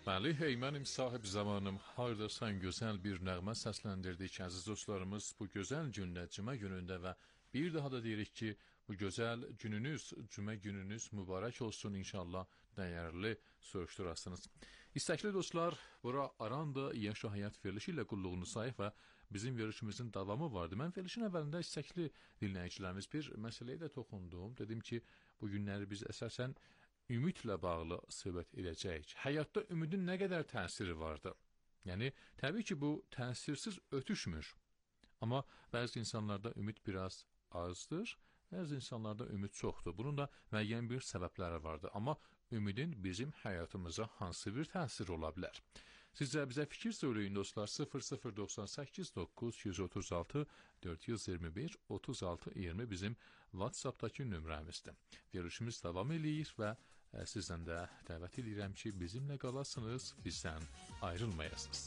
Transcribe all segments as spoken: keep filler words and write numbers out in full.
Bəli, hey, mənim sahib zamanım, hardasan gözəl bir nəğmə səsləndirdik əziz dostlarımız bu gözəl gündə, cümə günündə və bir daha da deyirik ki, bu gözəl gününüz, cümə gününüz mübarək olsun inşallah, dəyərli soruşturasınız. İstəkli dostlar, bura Aranda Yaşa Həyat verilişi ilə qulluğunu sayıq və bizim verilişimizin davamı vardı. Mən verilişin əvvəlində istəkli dinləyicilərimiz bir məsələyə də toxundum. Dedim ki, bu günləri biz əsasən ümidlə bağlı söhbət edəcəyik. Həyatda ümidin nə qədər təsiri vardı? Yəni, təbii ki, bu təsirsiz ötüşmür. Amma bəzi insanlarda ümid biraz azdır, bəzi insanlarda ümid çoxdur. Bunun da müəyyən bir səbəbləri vardır. Amma ümidin bizim həyatımıza hansı bir təsir ola bilər? Sizcə bizə fikir söyləyin dostlar. sıfır sıfır doxsan səkkiz doqquz yüz otuz altı dörd yüz iyirmi bir otuz altı iyirmi bizim WhatsApp'dakı nömrəmizdir. Verilişimiz davam eləyir və ə, sizdən də dəvət edirəm ki, bizimlə qalasınız, bizdən ayrılmayasınız.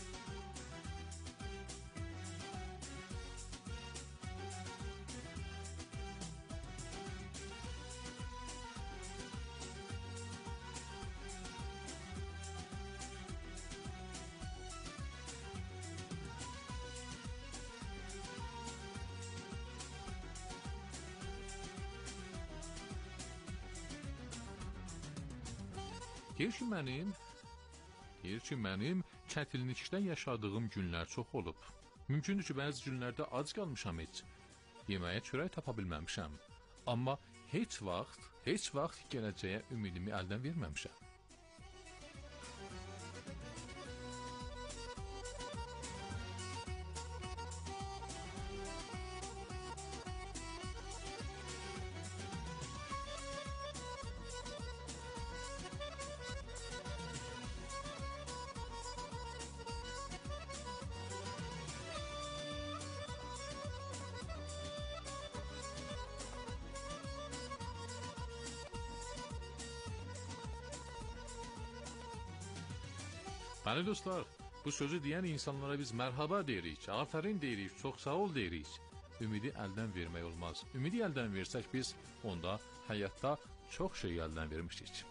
Deyir ki, mənim, deyir ki, mənim çətinlikdə yaşadığım günlər çox olub. Mümkündür ki, bəzi günlərdə ac qalmışam heç, yeməyə çörək tapa bilməmişəm. Amma heç vaxt, heç vaxt gələcəyə ümidimi əldən verməmişəm. Bəli dostlar, bu sözü deyən insanlara biz mərhaba deyirik, afərin deyirik, çox sağ ol deyirik. Ümidi əldən vermək olmaz. Ümidi əldən versək biz onda həyatda çox şey əldən vermişik.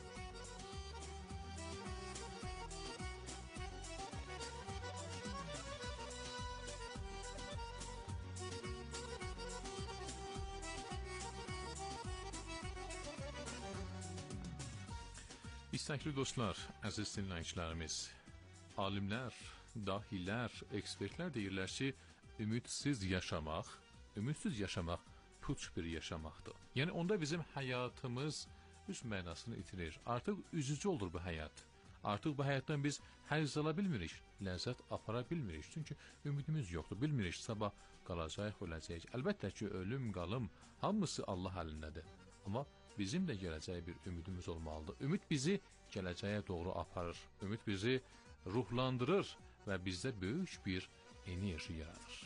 İstəkli dostlar, əziz dinləyicilərimiz, alimlər, dahilər, ekspertlər deyirlər ki, ümidsiz yaşamaq, ümidsiz yaşamaq puç bir yaşamaqdır. Yəni, onda bizim həyatımız öz mənasını itirir. Artıq üzücü olur bu həyat. Artıq bu həyatdan biz həzz ala bilmirik, ləzzət apara bilmirik. Çünki ümidimiz yoxdur, bilmirik sabah qalacaq, öləcək. Əlbəttə ki, ölüm, qalım, hamısı Allah əlindədir. Amma bizim də gələcəyə bir ümidimiz olmalıdır. Ümid bizi gələcəyə doğru aparır. Ümid bizi ruhlandırır və bizdə böyük bir enerji yaradır.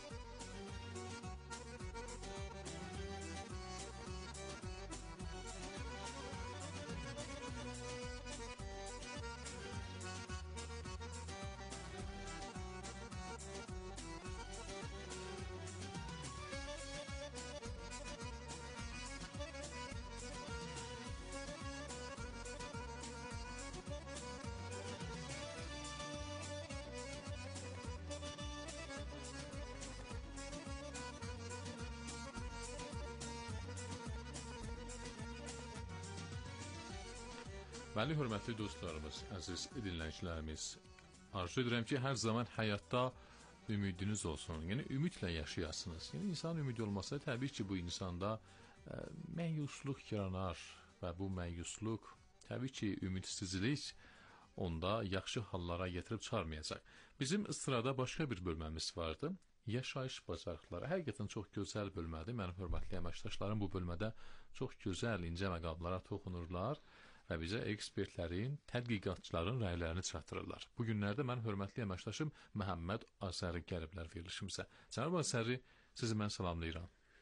Bəli, hörmətli dostlarımız, əziz dinləyicilərimiz, arzu edirəm ki, hər zaman həyatda ümidiniz olsun, yəni ümidlə yaşayasınız. Yəni, insan ümidi olmasa, təbii ki, bu insanda ə, məyusluq yaranar və bu məyusluq, təbii ki, ümidsizlik onda yaxşı hallara getirib çıxarmayacaq. Bizim sırada başqa bir bölməmiz vardı. Yaşayış bacarıqları. Həqiqətən çox gözəl bölmədir. Mənim hörmətli əməkdaşlarım bu bölmədə çox gözəl, incə məqamlara toxunurlar və bizə ekspertlərin, tədqiqatçıların rəylərini çatdırırlar. Bu günlərdə mən hörmətli əməkdaşım Məhəmməd Azəri gəliblər verilişimizə. Cənab Azəri, sizi mən salamlayıram.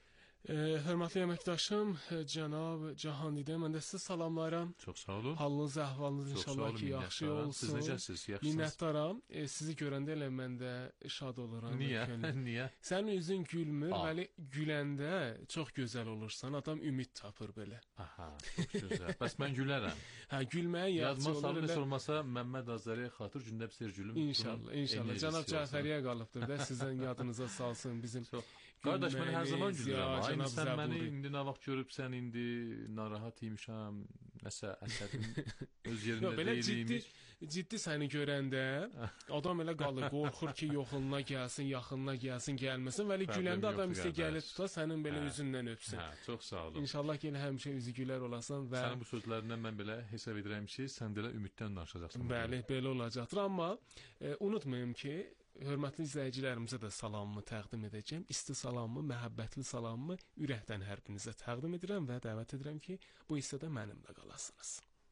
E, hörmətli əməkdaşım, e, cənab Cahandidə, mən də sizi salamlayıram. Çox sağ olun. Halınız, əhvalınız Çox inşallah olun, ki, yaxşı minnətdaram. olsun. Siz necəsiz? Yaxşısınız? Minnətdaram. E, sizi görəndə elə mən də şad oluram. Niyə? Niyə? Sənin üzün gülmür, Aa. bəli güləndə çox gözəl olursan. Adam ümid tapır belə. Aha, çox gözəl. Bəs mən gülərəm. Hə, gülməyə yaxşı Yazma olur. salın, elə- heç olmasa Məmməd Azəriyə xatır gündə bir sər gülüm. İnşallah, inşallah. Cənab Cəfəriyə qalıbdır da, sizin yadınıza salsın bizim. Qardaş, mən hər zaman gülməyimiz, gülürəm. ya, Aynı cənab sən məni Zəburi. indi nə vaxt görübsən, indi narahat imişəm, nəsə əsəbim öz Yox, yerində belə ciddi, deyilik. ciddi səni görəndə adam elə qalır, qorxur ki, yoxununa gəlsin, yaxınına gəlsin, gəlməsin. Vəli Problem güləndə adam yoxdur, istə gəlir qardaş. tuta, sənin belə Hə. üzündən öpsün. Hə, çox sağ olun. İnşallah ki, elə həmişə üzü gülər olasan və Sənin bu sözlərindən mən belə hesab edirəm ki, sən də elə ümiddən danışacaqsan. bəli, belə olacaqdır. Amma e, unutmayın ki, hörmətli izləyicilərimizə də salamımı təqdim edəcəm. İsti salamımı, məhəbbətli salamımı ürəkdən hər birinizə təqdim edirəm və dəvət edirəm ki, bu hissədə mənimlə qalasınız.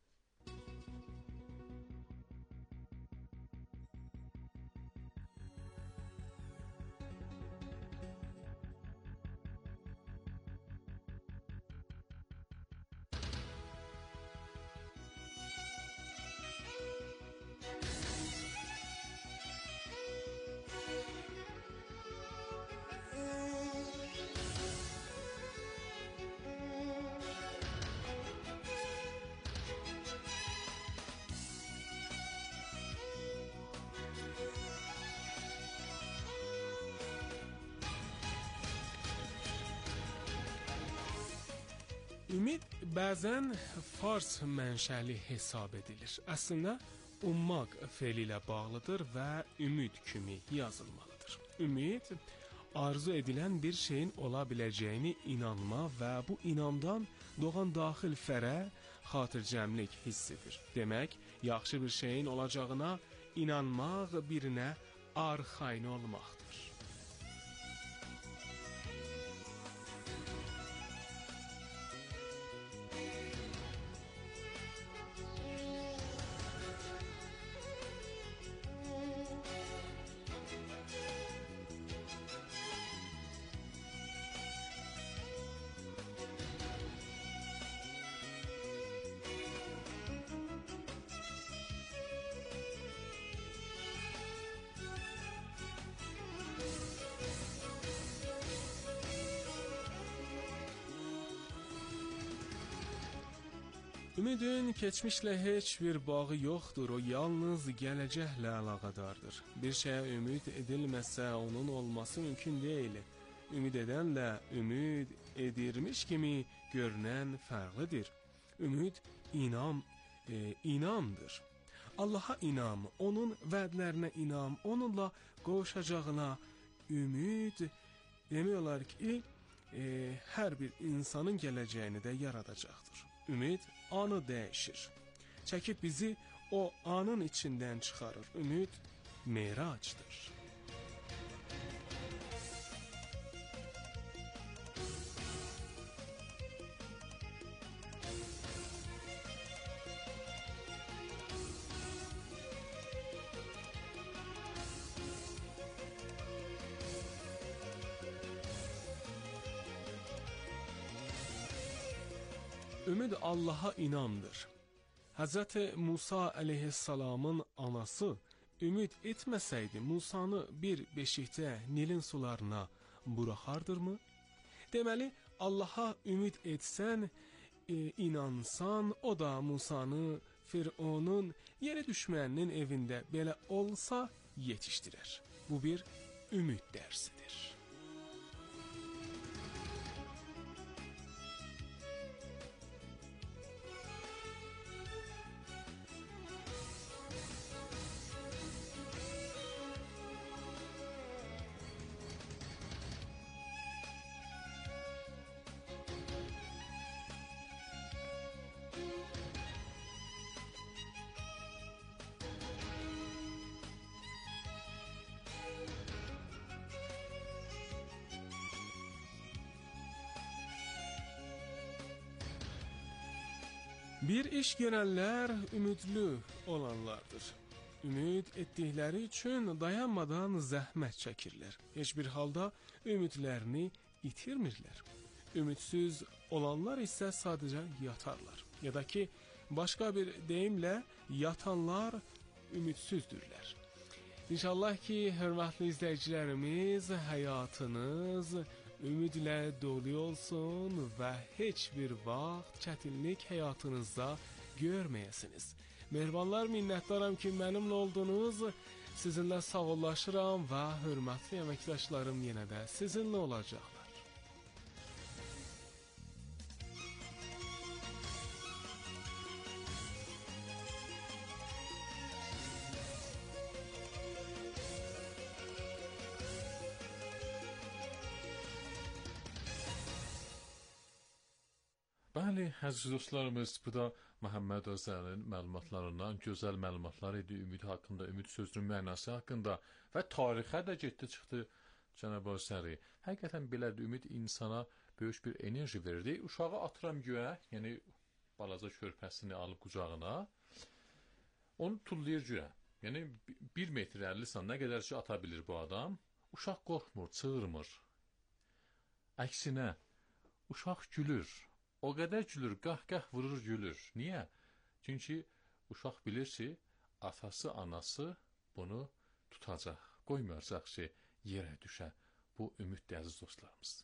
Ümid bəzən fars mənşəli hesab edilir. Əslində ummaq fe'li ilə bağlıdır və ümid kimi yazılmalıdır. Ümid arzu edilən bir şeyin ola biləcəyini inanma və bu inamdan doğan daxil fərə xatircəmlik hissidir. Demək, yaxşı bir şeyin olacağına inanmaq birinə arxayın olmaqdır. Ümidin keçmişlə heç bir bağı yoxdur, o yalnız gələcəklə əlaqədardır. Bir şeyə ümid edilməsə onun olması mümkün deyil. Ümid edənlə ümid edirmiş kimi görünən fərqlidir. Ümid inam, e, inamdır. Allaha inam, onun vədlərinə inam, onunla qovuşacağına ümid demək olar ki, e, hər bir insanın gələcəyini də yaradacaqdır. Ümid anı dəyişir. Çəkib bizi o anın içindən çıxarır. Ümid meracdır. Ümid Allaha inamdır. Həzrəti Musa əleyhissalamın anası ümid etməsəydi Musanı bir beşikdə Nilin sularına buraxardırmı? Deməli, Allaha ümid etsən, e, inansan, o da Musanı Fironun yeni düşməninin evində belə olsa yetişdirər. Bu bir ümid dərsidir. Bir iş görənlər ümidli olanlardır. Ümid etdikləri üçün dayanmadan zəhmət çəkirlər. Heç bir halda ümidlərini itirmirlər. Ümidsiz olanlar isə sadəcə yatarlar. Ya da ki, başqa bir deyimlə, yatanlar ümidsizdürlər. İnşallah ki, hörmətli izləyicilərimiz, həyatınız ümidlə dolu olsun və heç bir vaxt çətinlik həyatınızda görməyəsiniz. Mehribanlar, minnətdaram ki, mənimlə oldunuz. Sizinlə sağollaşıram və hörmətli əməkdaşlarım yenə də sizinlə olacaqlar. Bəli, əziz dostlarımız, bu da Məhəmməd Özəlin məlumatlarından gözəl məlumatlar idi. Ümid haqqında, ümid sözünün mənası haqqında və tarixə də getdi çıxdı Cənab Özəli. Həqiqətən belədir, ümid insana böyük bir enerji verirdi. Uşağı atıram göyə, yəni balaca körpəsini alıb qucağına, onu tullayır göyə. Yəni bir metr əlli san, nə qədər ki ata bilir bu adam. Uşaq qorxmur, çığırmır. Əksinə, uşaq gülür. O qədər gülür, qah-qah vurur, gülür. Niyə? Çünki uşaq bilir ki, atası, anası bunu tutacaq, qoymayacaq ki, yerə düşə. Bu ümiddir, əziz dostlarımız.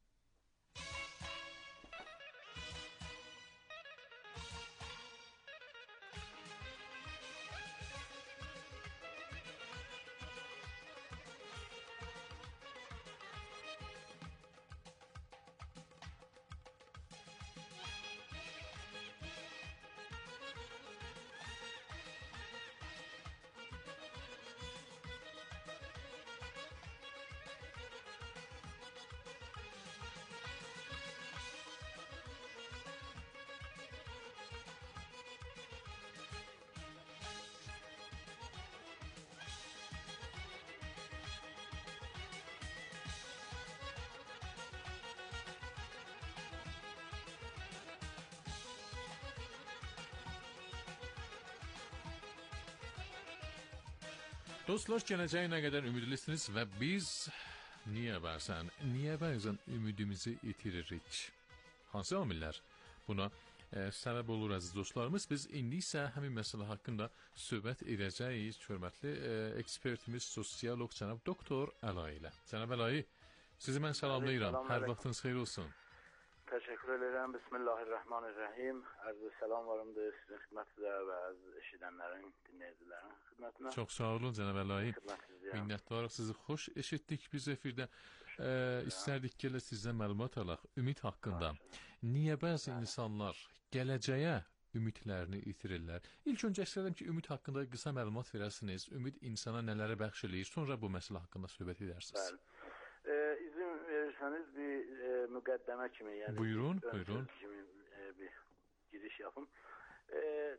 Dostlar, gələcəyə nə qədər ümidlisiniz və biz niyə bəzən, niyə bəzən ümidimizi itiririk? Hansı amillər buna e, səbəb olur, əziz dostlarımız? Biz indi isə həmin məsələ haqqında söhbət edəcəyik. Hörmətli e, ekspertimiz, sosiolog cənab doktor Əlayi ilə. Cənab Əlayi, sizi mən salamlayıram. Hər vaxtınız xeyir olsun. Teşekkür ederim. Bismillahirrahmanirrahim. Arzu selam varımdır sizin xidmətinizə və əziz eşidənlərin, dinləyicilərin xidmətinə. Çox sağ olun Cənab Əlayi. Minnətdarıq, sizi xoş eşitdik biz efirdə. E, istərdik ki, sizdən məlumat alaq ümid haqqında. Niyə bəzi insanlar gələcəyə ümidlərini itirirlər? İlk öncə istərdim ki, ümid haqqında qısa məlumat verəsiniz. Ümid insana nələrə bəxş eləyir? Sonra bu məsələ haqqında söhbət edərsiniz. Bəli. E, izin verirseniz bir e, müqəddəmə kimi, yəni buyurun, bir, buyurun. Kimi, e, bir giriş yapım. E,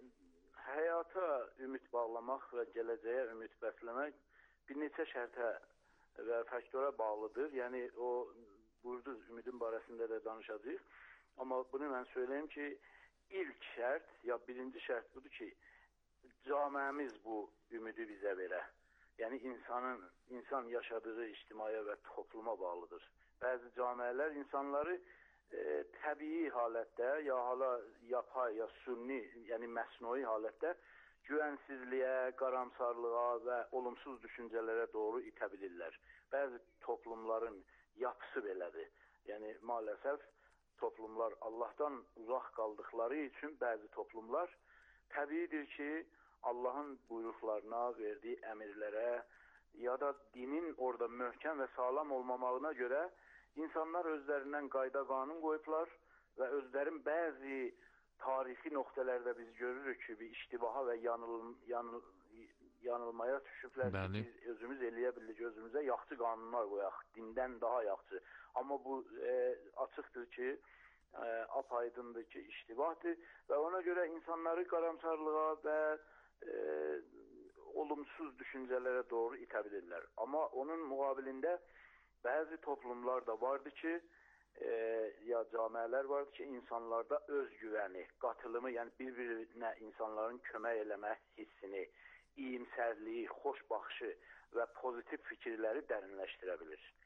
həyata ümid bağlamaq və gələcəyə ümid bəsləmək bir neçə şərtə və faktora bağlıdır. Yəni o buyurdunuz ümidin barəsində də danışacağıq. Amma bunu mən söyleyeyim ki, ilk şərt ya birinci şərt budur ki, camiəmiz bu ümidi bizə verə. Yəni insanın, insan yaşadığı ictimaya və topluma bağlıdır. Bəzi camiələr insanları e, təbii halətdə, ya hala yapay, ya sünni, yəni məsnui halətdə güvənsizliyə, qaramsarlığa və olumsuz düşüncələrə doğru itə bilirlər. Bəzi toplumların yapısı belədir. Yəni maalesef toplumlar Allahdan uzaq qaldıqları üçün bəzi toplumlar təbiidir ki, Allahın buyruqlarına, verdiyi əmirlərə ya da dinin orada möhkəm və sağlam olmamağına görə insanlar özlərindən qayda qanun qoyublar və özlərin bəzi tarixi nöqtələrdə biz görürük ki, bir iştibaha və yanıl, yanıl, yanılmaya düşüblər ki, biz özümüz eləyə bilirik, özümüzə yaxçı qanunlar qoyaq, dindən daha yaxçı. Amma bu e, açıqdır ki, e, apaydındır ki, iştibahdır və ona görə insanları qaramsarlığa və e, olumsuz düşüncələrə doğru itə bilirlər. Amma onun müqabilində bəzi toplumlar da vardı ki, e, ya camiələr vardı ki, insanlarda özgüvəni, qatılımı, yəni bir-birinə insanların kömək eləmə hissini, iyimsərliyi, xoş baxışı və pozitiv fikirləri dərinləşdirə bilir.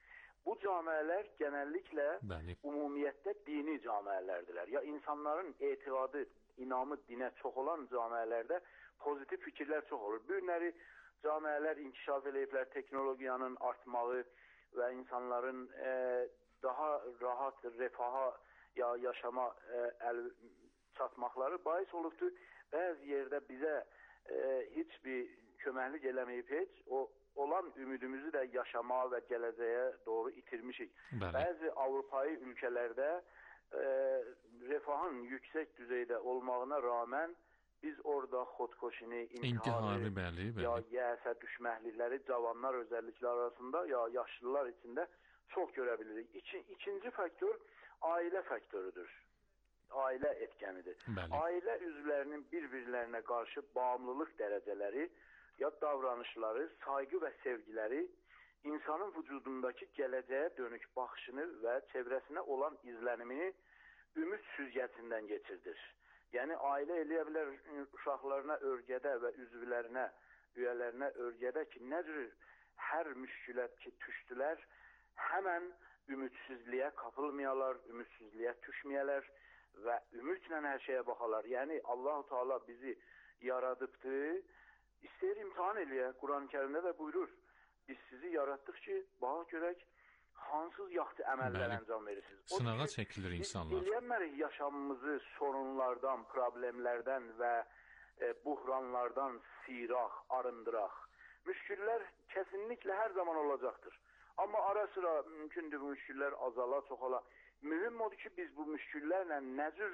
Bu camiələr genəlliklə Bəli. ümumiyyətdə dini camiələrdirlər. Ya insanların etiqadı, inamı dinə çox olan camiələrdə pozitiv fikirlər çox olur. Bu günləri camiələr inkişaf ediblər, texnologiyanın artmağı və insanların e, daha rahat refaha ya yaşama e, əl çatmaqları bais olubdur. Bəzi yerdə bizə e, heç bir köməklik eləməyib heç, o olan ümidimizi də yaşamağa və gələcəyə doğru itirmişik. Bəli. Bəzi Avropai ölkələrdə e, refahın yüksək düzeydə olmağına rağmen biz orada xodkoşini, intiharı, bəli, bəli. ya yəsə düşməklikləri cavanlar özəllikləri arasında ya yaşlılar içində çox görə bilirik. İki, ikinci faktor ailə faktorudur. Ailə etkənidir. Bəli. Ailə üzvlərinin bir-birlərinə qarşı bağımlılıq dərəcələri, ya davranışları, sayğı və sevgiləri insanın vücudundakı gələcəyə dönük baxışını və çevrəsinə olan izlənimini ümid süzgəcindən geçirdir. Yəni ailə eləyə bilər uşaqlarına örgədə və üzvlərinə, üyələrinə örgədə ki, nə cür hər müşkülə ki düşdülər, həmən ümidsizliyə qapılmayalar, ümidsizliyə düşməyələr və ümidlə hər şeyə baxalar. Yəni Allah-u Teala bizi yaradıbdır. İstəyir imtihan eləyə. Quran-ı Kərimdə də buyurur. Biz sizi yaratdıq ki, bax görək hansız yaxşı əməllər Bəli. əncam verirsiniz. Sınağa çəkilir insanlar. Biz eləyənmərik yaşamımızı sorunlardan, problemlərdən və e, buhranlardan siraq, arındıraq. Müşküllər kesinlikle hər zaman olacaqdır. Amma ara sıra mümkündür bu müşküllər azala, çoxala. Mühüm odur ki, biz bu müşküllərlə nə cür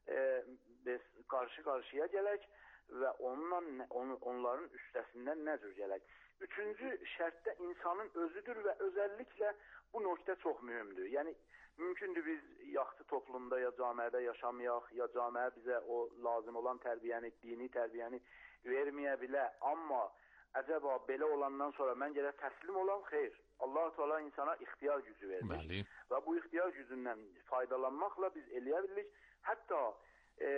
e, qarşı-qarşıya gələk və onunla, on, onların üstəsindən nə cür gələk. Üçüncü şərtdə insanın özüdür və özəlliklə bu nöqtə çox mühümdür. Yəni, mümkündür biz yaxşı toplumda ya camiədə yaşamayaq, ya camiə bizə o lazım olan tərbiyəni, dini tərbiyəni verməyə bilə. Amma əcəba belə olandan sonra mən gələ təslim olam, xeyr. Allah-u Teala insana ixtiyar gücü vermiş. Bəli. Və bu ixtiyar gücündən faydalanmaqla biz eləyə bilirik. Hətta e,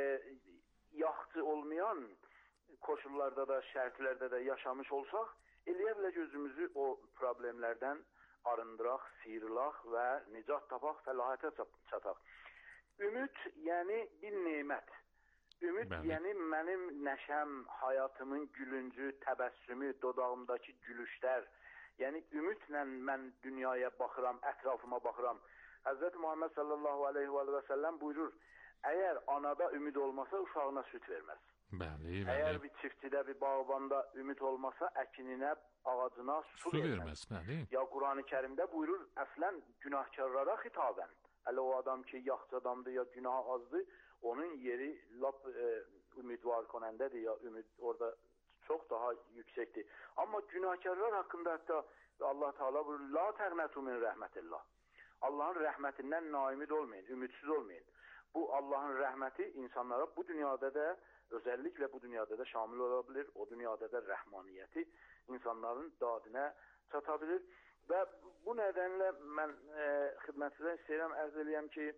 yaxşı olmayan koşullarda da, şərtlərdə də yaşamış olsaq, eləyə bilək özümüzü o problemlərdən arındıraq, sıyırılaq və nicat tapaq, fəlahətə çataq. Ümid, yəni bir nemət. Ümid, Bəli. yəni mənim nəşəm, həyatımın gülüncü, təbəssümü, dodağımdakı gülüşlər. Yəni ümidlə mən dünyaya baxıram, ətrafıma baxıram. Həzrəti Muhammed sallallahu aleyhi və səlləm buyurur, əgər anada ümid olmasa uşağına süt verməz. Bəli, bəli. Əgər bir çiftçidə, bir bağbanda ümid olmasa əkininə, ağacına su, Su verməz. verməz, bəli. Ya Quran-ı Kərimdə buyurur, əslən günahkarlara xitabən. Hələ o adam ki, yaxşı adamdır ya günah azdır, onun yeri lap e, ümidvar konəndədir ya ümid orada çok daha yüksekti. Ama günahkarlar hakkında hatta Allah Teala buyuruyor, la təğnətu min rəhmətillah. Allah'ın rəhmətindən naimid olmayın, ümitsiz olmayın. Bu Allah'ın rəhməti insanlara bu dünyada da, özellikle bu dünyada da şamil olabilir. O dünyada da rəhmaniyeti insanların dadına çatabilir. Və bu nedenle mən e, xidmətinizə istəyirəm, ərz eləyəm ki,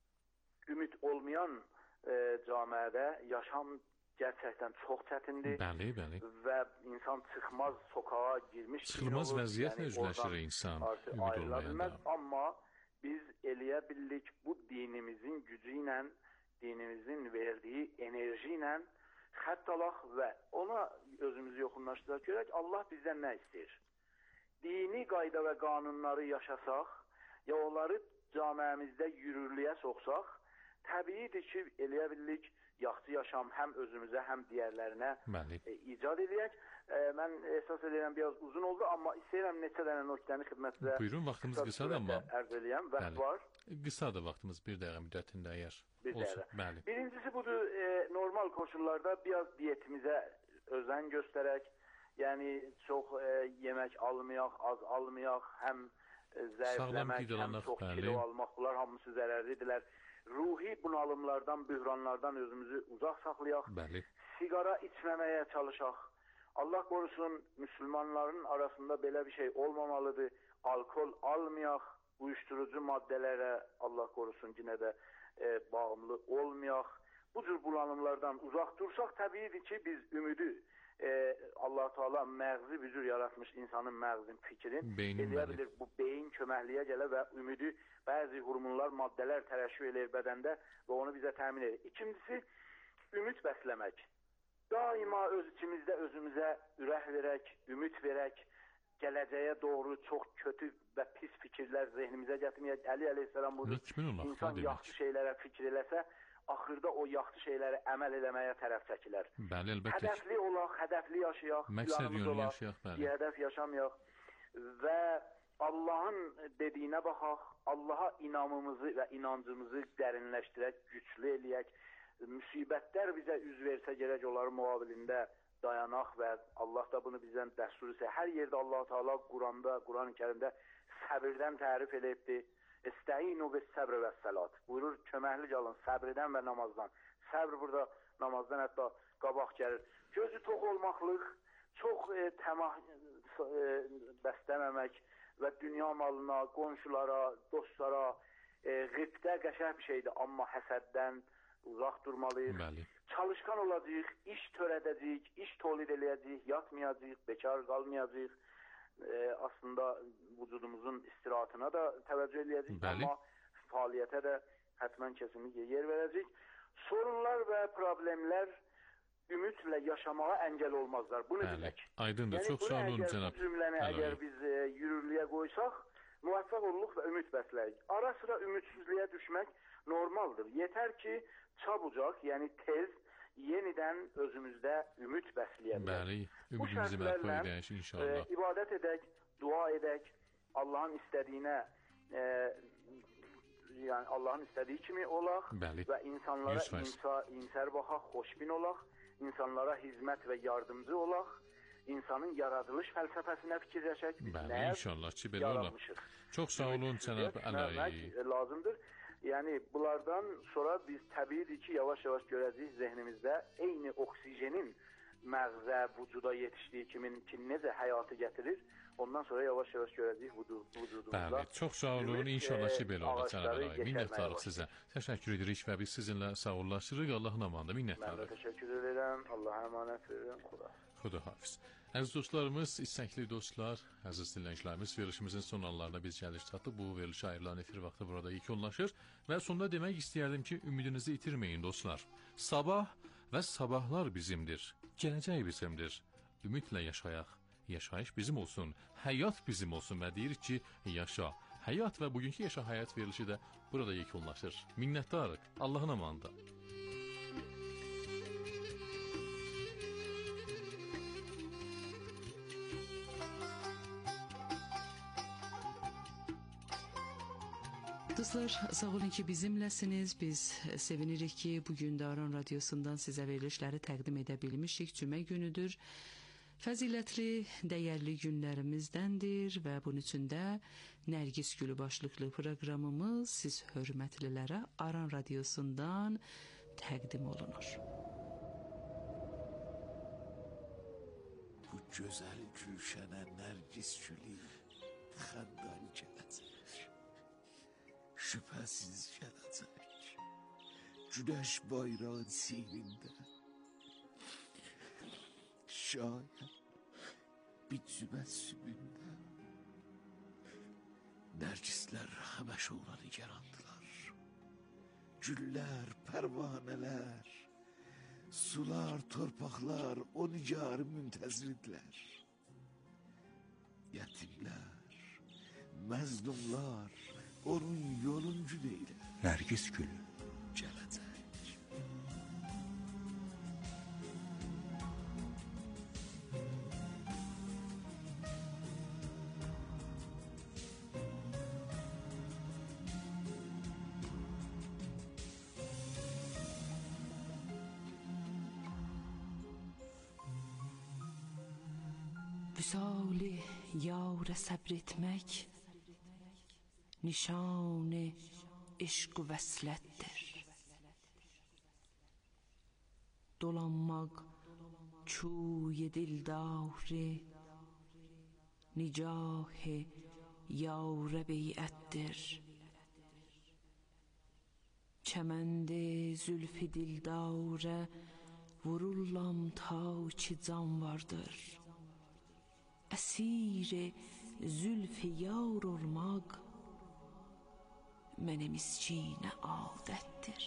ümid olmayan e, camiədə yaşam gerçekten çok çətindir. Bəli, bəli. Və insan çıxmaz sokağa girmiş Çıxılmaz vəziyyətlə yəni, üzləşir insan ümid olmayanda. Amma biz eləyə bildik bu dinimizin gücü ilə, dinimizin verdiyi enerji ilə xətt alaq və ona özümüzü yoxunlaşdıraq. Görək Allah bizdən nə istəyir? Dini qayda və qanunları yaşasaq, ya onları camiəmizdə yürürlüyə soxsaq, təbiidir ki, eləyə bildik yaxşı yaşam həm özümüzə, həm digərlərinə e, icad edək. E, mən əsas edirəm, biraz uzun oldu, amma istəyirəm neçə dənə nöqtəni xidmətinizə Buyurun, vaxtımız qısadır, amma ərz eləyəm, vaxt var. Qısadır vaxtımız, bir dəqiqə müddətində əgər bir olsun. Bəli. Birincisi budur, e, normal koşullarda biraz diyetimizə özen göstərək. Yəni, çox e, yemək almayaq, az almayaq, həm e, zəifləmək, həm çox bəli. Kilo almaq, bunlar hamısı zərərlidirlər. Ruhi bunalımlardan, bühranlardan özümüzü uzaq saxlayaq. Bəli. Sigara içməməyə çalışaq. Allah qorusun, müsəlmanların arasında belə bir şey olmamalıdır. Alkol almayaq, uyuşturucu maddələrə Allah qorusun yenə də e, bağımlı olmayaq. bu cür bulanımlardan uzaq dursaq, təbiidir ki, biz ümidi e, Allah Teala məğzi bücür yaratmış insanın məğzin, fikrin eləyə bilir, bu beyin köməkliyə gələ və ümidi bəzi hormonlar, maddələr tərəşüh eləyir bədəndə və onu bizə təmin edir. İkincisi, ümid bəsləmək. Daima öz içimizdə özümüzə ürək verək, ümid verək, gələcəyə doğru çox kötü və pis fikirlər zehnimizə gətirməyək. Əli əleyhissalam budur, insan yaxşı şeylərə fikir eləsə, axırda o yaxşı şeyləri əməl eləməyə tərəf çəkilər. Bəli, əlbəttə. Hədəfli olaq, hədəfli yaşayaq, məqsəd yönlü yaşayaq, bəli. Bir hədəf yaşamayaq və Allahın dediyinə baxaq, Allaha inamımızı və inancımızı dərinləşdirək, güclü eləyək. Müsibətlər bizə üz versə gərək onların müqabilində dayanaq və Allah da bunu bizdən dəstur etsə. Hər yerdə Allah Teala Quranda, Quran-ı Kərimdə səbirdən tərif eləyibdir. Estəinu bis-səbr və-səlat. Buyurur, köməkli qalın səbrdən və namazdan. Səbr burada namazdan hətta qabaq gəlir. Gözü tox olmaqlıq, çox e, təmah e, bəsləməmək və dünya malına, qonşulara, dostlara e, qibdə qəşəng bir şeydir. Amma həsəddən uzaq durmalıyıq. Bəli. Çalışqan olacağıq, iş törədəcəyik, iş tolid eləyəcəyik, yatmayacağıq, bekar qalmayacağıq. E, aslında vücudumuzun istirahatına da təvəccüh eləyəcəyik, amma fəaliyyətə də hətmən kesinliklə yer verəcəyik. Sorunlar və problemlər ümidlə yaşamağa əngəl olmazlar. Bunu bilək. Aydındır, yəni, çox sağ olun cənab. Bu cümləni əgər biz e, yürürlüyə qoysaq, müvəffəq olurluq və ümid bəsləyik. Ara sıra ümidsizliyə düşmək normaldır. Yetər ki, çabucaq, yəni tez, yenidən özümüzdə ümid bəsləyə bilək. Bəli, ümidimizi bərpa edək inşallah. E, ibadət edək, dua edək, Allahın istədiyinə e, yəni Allahın istədiyi kimi olaq. Bəli. Və insanlara insa, insər baxaq, xoşbin olaq, insanlara hizmət və yardımcı olaq, insanın yaradılış fəlsəfəsinə fikirləşək. Bəli, inşallah ki, belə olaq. Çox sağ olun cənab Əli. Lazımdır. Yəni bunlardan sonra biz təbiidir ki, yavaş-yavaş görəcəyik zehnimizdə eyni oksijenin məğzə, vücuda yetişdiyi kimin ki necə həyatı gətirir. Ondan sonra yavaş-yavaş görəcəyik vücudumuzda. Bəli, çox sağ olun. İnşallah ki, belə olacaq cənab Əli. Minnətdarıq sizə. Təşəkkür edirik və biz sizinlə sağollaşırıq. Allahın amanında minnətdarıq. Mən də təşəkkür edirəm. Allaha əmanət verirəm. Xuda. Xuda hafiz. Əziz dostlarımız, istəkli dostlar, əziz dinləyicilərimiz, verilişimizin son anlarına biz gəlir çatdıq. Bu veriliş ayrılan efir vaxtı burada yekunlaşır və sonunda demək istəyərdim ki, ümidinizi itirməyin dostlar. Sabah və sabahlar bizimdir. Gələcək bizimdir. Ümidlə yaşayaq. Yaşayış bizim olsun, həyat bizim olsun və deyirik ki, yaşa. Həyat və bugünkü yaşa həyat verilişi də burada yekunlaşır. Minnətdarıq. Allahın amanında. Dostlar, sağ olun ki bizimləsiniz. Biz sevinirik ki bugün də Aran Radiosundan sizə verilişləri təqdim edə bilmişik. Cümə günüdür. Fəzilətli, dəyərli günlərimizdəndir və bunun üçün də Nərgiz Gülü başlıqlı proqramımız siz hörmətlilərə Aran Radiosundan təqdim olunur. Bu gözəl gülşənə Nərgiz Gülü xəndan gələcək. Şübhəsiz gələcək. Günəş bayrağın sinində. Şayət bir cüməssümündə Nərgislər həməşə ona nigarandılar. Güllər, pərvanələr, sular, torpaqlar o nigarı müntəzirdirlər. Yetimlər, məzlumlar onun yoluncu deyilər. Nərgiz Gülü gələcək. Vüsal-i yâre sabretmek nişan-ı eşq-ı vəslətdir. Dolanmaq çuy-i dildar-ı nicah-ı yâre beyətdir. Kəmənd zülfü dildarə vururlam ta ki can vardır. Əsir zülfü yar olmaq mənə miskinə adətdir.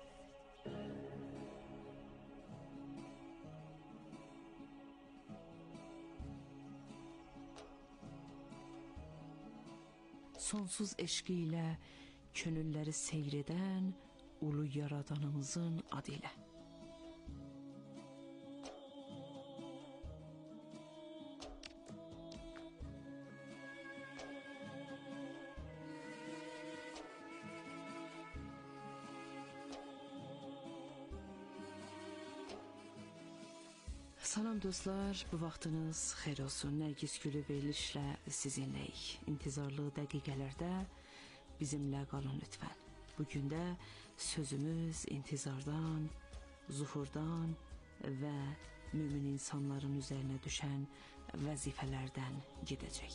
Sonsuz eşqi ilə könülləri seyr edən ulu yaradanımızın adı ilə. Salam dostlar, bu vaxtınız xeyir olsun. Nərgiz Gülü verilişlə sizinləyik. İntizarlı dəqiqələrdə bizimlə qalın lütfən. Bugün də sözümüz intizardan, zuhurdan və mümin insanların üzərinə düşən vəzifələrdən gedəcək.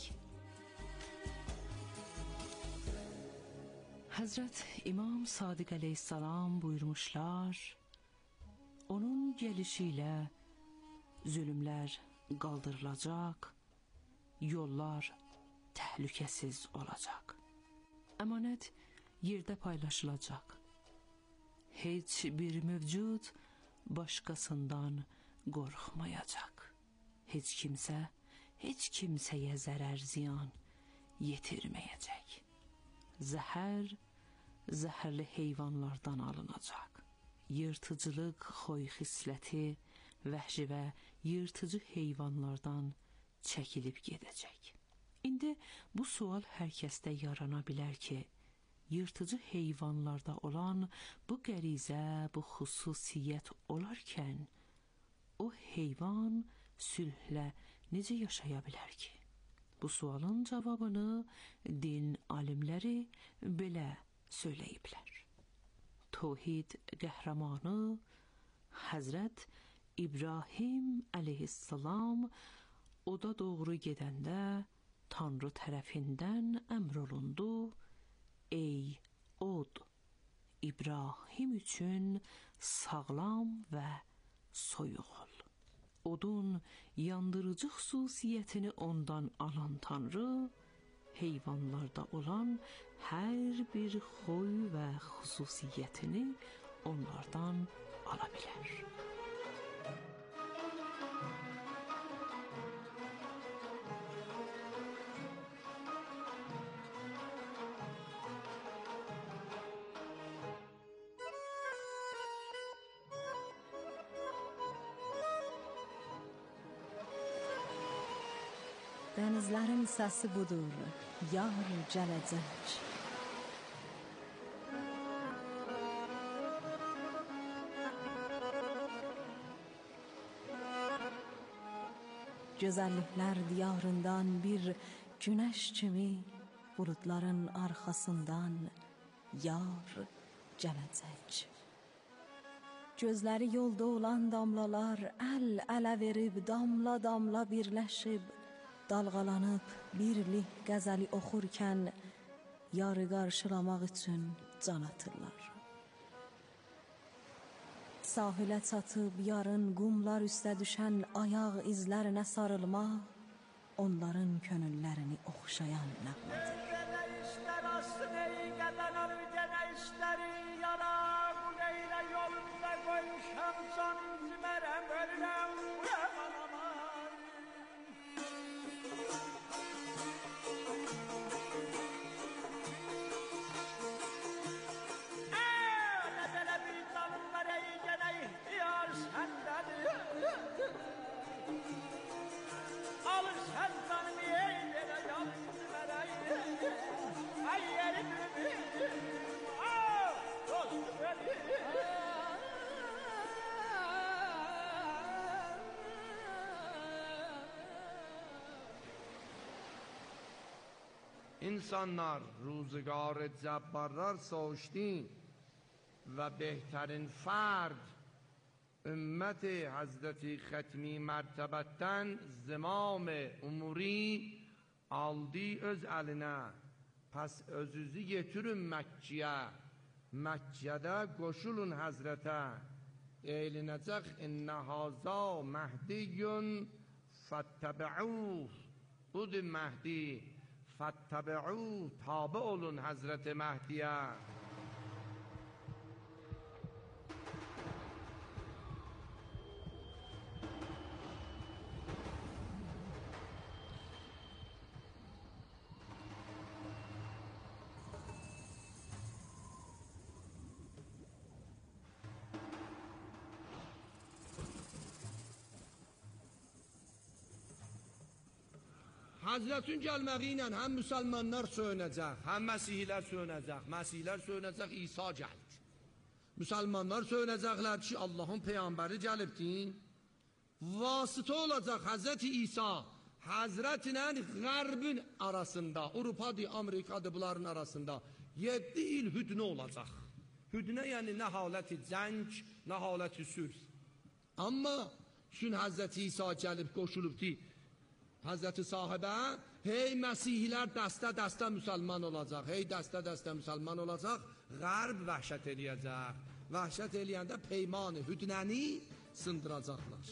Həzrət İmam Sadiq əleyhissalam buyurmuşlar, onun gəlişi ilə zülümlər qaldırılacaq, yollar təhlükəsiz olacaq. Əmanət yerdə paylaşılacaq. Heç bir mövcud başqasından qorxmayacaq. Heç kimsə, heç kimsəyə zərər ziyan yetirməyəcək. Zəhər, zəhərli heyvanlardan alınacaq. Yırtıcılıq xoy xisləti, vəhşi və yırtıcı heyvanlardan çəkilib gedəcək. İndi bu sual hər kəsdə yarana bilər ki, yırtıcı heyvanlarda olan bu qərizə, bu xüsusiyyət olarkən, o heyvan sülhlə necə yaşaya bilər ki? Bu sualın cavabını din alimləri belə söyləyiblər. Tövhid qəhrəmanı Həzrət İbrahim əleyhissalam oda doğru gedəndə Tanrı tərəfindən əmr olundu, ey od, İbrahim üçün sağlam və soyuq ol. Odun yandırıcı xüsusiyyətini ondan alan Tanrı, heyvanlarda olan hər bir xoy və xüsusiyyətini onlardan ala bilər. Denizlerin sesi budur, yar gelecek. Güzellikler diyarından bir güneş kimi bulutların arkasından yar gelecek. Gözleri yolda olan damlalar el ele verip damla damla birleşip dalgalanıp birlik qəzəli oxurkən yarı qarşılamaq üçün can atırlar. Sahilə çatıb yarın qumlar üstə düşən ayaq izlərinə sarılmaq onların könüllərini oxşayan nəğmədir. Gene işler aslı neyi gelen alır gene işleri yana bu neyle yolunda koymuşam canımızı verem ölürem uyaman aman. Alırsan canımı eylere yalnız vereyim. Ay yerim ümüm, ah dostum benim. İnsanlar روزگار جبارlar سوشتین و بهترین فرد ümmeti Hazreti Xətmi mərtəbətdən zimam-ı umuri aldı öz əlinə. Pəs özünüzü yetirin Məkkəyə, Məkkədə qoşulun həzrətə, eylinəcək innə haza məhdiyyun fəttəbə'uh. Budur Məhdi, fəttəbə'uh, tabi olun Həzrət Məhdiyə. Həzrətin gəlməyi ilə həm müsəlmanlar söyünəcək, həm məsihilər söyünəcək. Məsihlər söyünəcək, İsa gəldi. Müsəlmanlar söyünəcəklər ki, Allahın peyğəmbəri gəlibdir. Vasitə olacaq Həzrəti İsa, Həzrətlə Qərbin arasında, Avropadır, Amerikadır, bunların arasında yeddi il hüdnə olacaq. Hüdnə yəni nə haləti cəng, nə haləti sülh. Amma üçün Həzrəti İsa gəlib qoşulubdur Həzrəti sahibə, hey məsihilər dəstə-dəstə müsəlman olacaq, hey dəstə-dəstə müsəlman olacaq, Qərb vəhşət eləyəcək. Vəhşət eləyəndə peymanı, hüdnəni sındıracaqlar.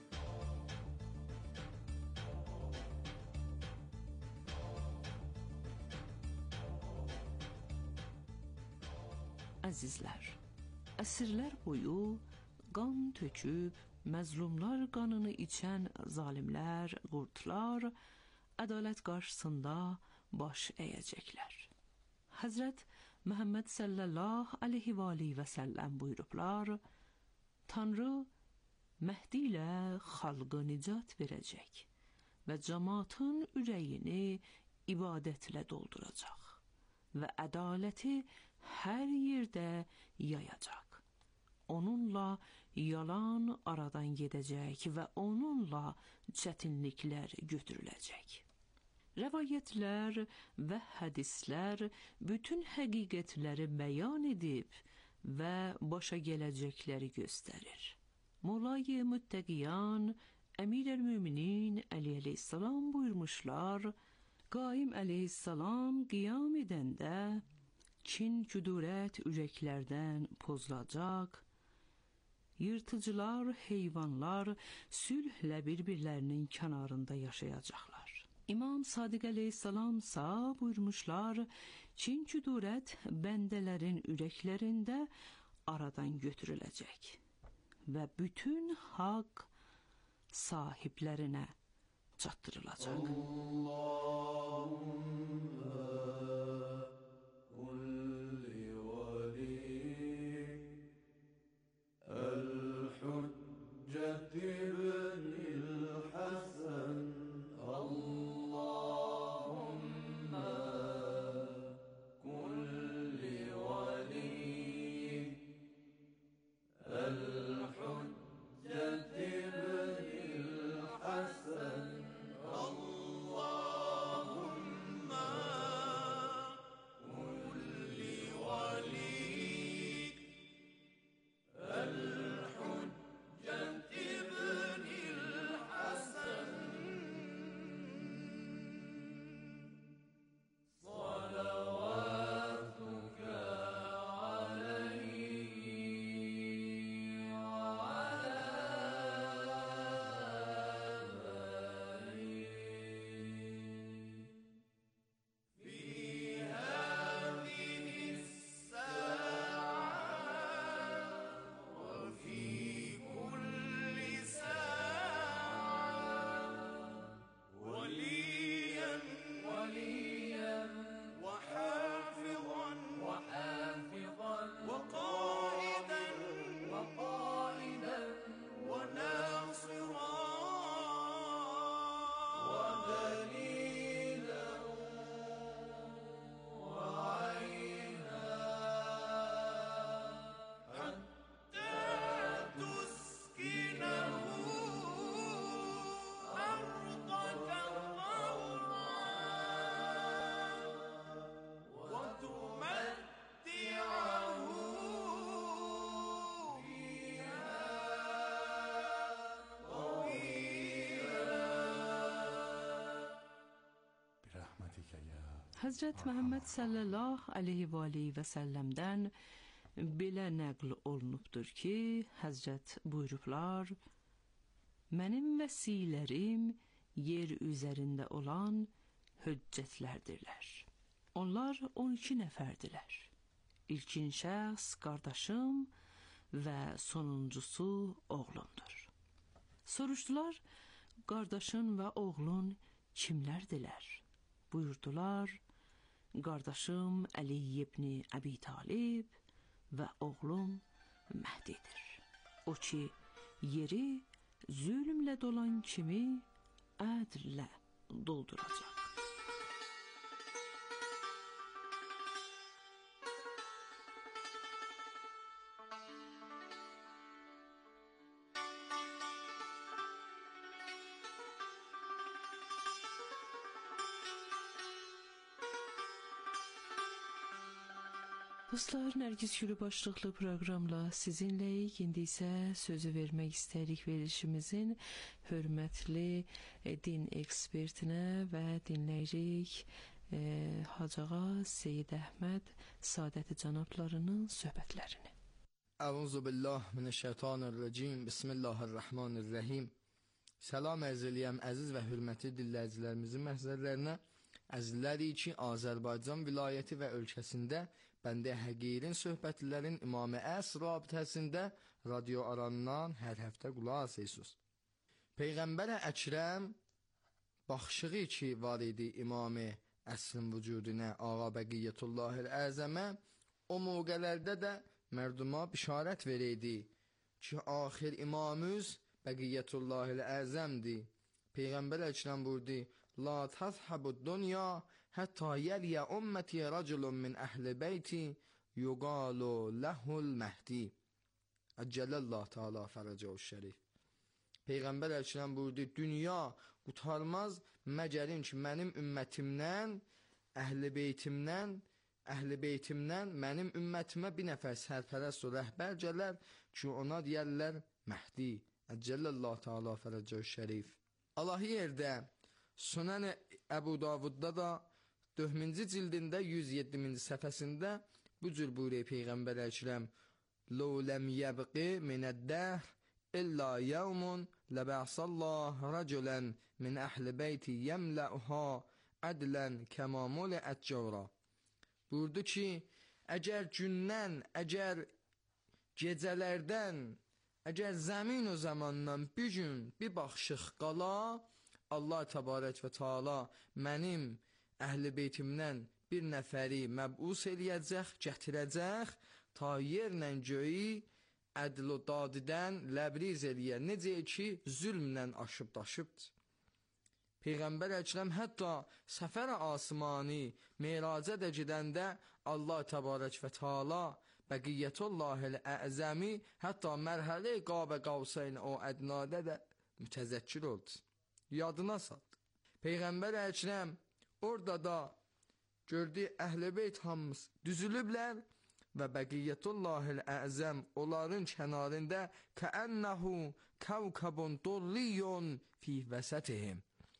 Əzizlər, əsrlər boyu qan töküb, məzlumlar qanını içən zalimlər, qurtlar ədalət qarşısında baş əyəcəklər. Həzrət Məhəmməd sallallahu aleyhi və aleyhi və səlləm buyurublar, Tanrı Məhdi ilə xalqı nicat verəcək və cəmaatın ürəyini ibadətlə dolduracaq və ədaləti hər yerdə yayacaq. Onunla yalan aradan gedəcək və onunla çətinliklər götürüləcək. Rəvayətlər və hədislər bütün həqiqətləri bəyan edib və başa gələcəkləri göstərir. Mola-i Müttəqiyan Əmir-el-Müminin Əli əleyhissalam buyurmuşlar, Qaim əleyhissalam qiyam edəndə kin, küdurət ürəklərdən pozulacaq, yırtıcılar, heyvanlar sülhlə bir-birlərinin kənarında yaşayacaqlar. İmam Sadiq əleyhissalam isə buyurmuşlar, kin, küdurət bəndələrin ürəklərində aradan götürüləcək və bütün haqq sahiblərinə çatdırılacaq. Həzrət Məhəmməd sallallahu aleyhi və aleyhi və səlləmdən belə nəql olunubdur ki, Həzrət buyurublar, mənim vəsilərim yer üzərində olan hüccətlərdirlər. Onlar on iki nəfərdilər. İlkin şəxs qardaşım və sonuncusu oğlumdur. Soruşdular, qardaşın və oğlun kimlərdilər? Buyurdular, qardaşım Əli ibn Əbi Talib və oğlum Məhdidir. O ki, yeri zülmlə dolan kimi ədlə dolduracaq. Dostlar, Nərgiz Gülü başlıqlı proqramla sizinləyik. İndi isə sözü vermək istəyirik verilişimizin hörmətli din ekspertinə və dinləyirik e, Hacağa Seyid Əhməd Sadəti cənablarının söhbətlərini. Əuzu billah minəşşeytanirracim. Bismillahirrahmanirrahim. Salam ərz eləyəm əziz və hörmətli dinləyicilərimizin məhzərlərinə. Əzizləri ki, Azərbaycan vilayəti və ölkəsində Bəndə Həqirin söhbətlərin İmam-ı Əsr rabitəsində radio aranından hər həftə qulaq asırsınız. Peyğəmbər Əkrəm baxışığı ki var idi İmam-ı Əsrin vücuduna, Ağa Bəqiyyətullahil Əzəmə, o mövqələrdə də mərduma bişarət verəydi ki, axir imamımız Bəqiyyətullahil Əzəmdir. Peyğəmbər Əkrəm buyurdu, La tazhabud dunya hatta yeliya ummeti raculun min ahli beyti yuqalu lehul Mehdi. Əcələllāhu Teala fərəcəhu şərif. Peyğəmbər Əkrəm buyurdu, dünya qurtarmaz məgərim ki, mənim ümmətimdən, əhli beytimdən, əhli beytimdən mənim ümmətimə bir nəfər sərpərəst o rəhbər gələr ki, ona deyərlər Məhdi. Əcələllāhu Teala fərəcəhu şərif. Allah yerdə Sunan Əbu Davudda da dördüncü cildində yüz yeddinci səhifəsində bu cür buyuruyor Peyğəmbər Əkrəm, Ləu ləm yəbqi minəd-dəhr illə yevmun ləbə'sallah rəculən min əhli beyti yəmlə'uha ədlən kəma muli'ət cəvra. Buyurdu ki, əgər gündən, əgər gecələrdən, əgər zəmin o zamandan bir gün bir baxışıq qala, Allah təbarək və Teala mənim əhli beytimdən bir nəfəri məbus eləyəcək, gətirəcək, ta yerlə göyü ədl o dadidən ləbriz eləyər. Necə ki, zülmlə aşıb daşıbdır. Peyğəmbər Əkrəm hətta səfər asmani, meracə də gedəndə Allah təbarək və Teala Bəqiyyətullahil Əzəmi hətta mərhələ Qab Qavsayn o ədnadə də mütəzəkkir oldu. Yadına saldı. Peyğəmbər Əkrəm orada da gördü əhl-i beyt hamımız düzülüblər və Bəqiyyətullahil Əzəm onların kənarında kəənnəhu kəvkəbun durriyyun fi vəsətihim.